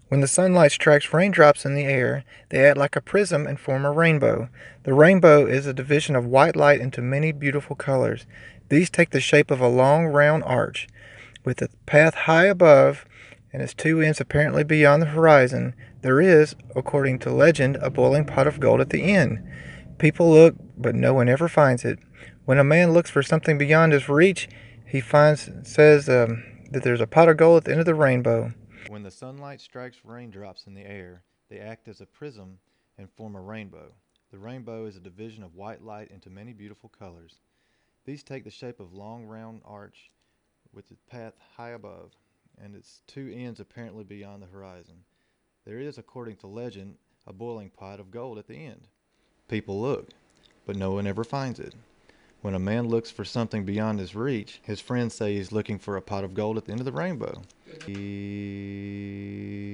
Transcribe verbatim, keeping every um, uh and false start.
When the sunlight strikes raindrops in the air, they act like a prism and form a rainbow. The rainbow is a division of white light into many beautiful colors. These take the shape of a long, round arch. With the path high above and its two ends apparently beyond the horizon, there is, according to legend, a boiling pot of gold at the end. People look, but no one ever finds it. When a man looks for something beyond his reach, he finds says um, that there's a pot of gold at the end of the rainbow. When the sunlight strikes raindrops in the air, they act as a prism and form a rainbow. The rainbow is a division of white light into many beautiful colors. These take the shape of a long round arch with its path high above and its two ends apparently beyond the horizon. There is, according to legend, a boiling pot of gold at the end. People look, but no one ever finds it. When a man looks for something beyond his reach, his friends say he's looking for a pot of gold at the end of the rainbow. He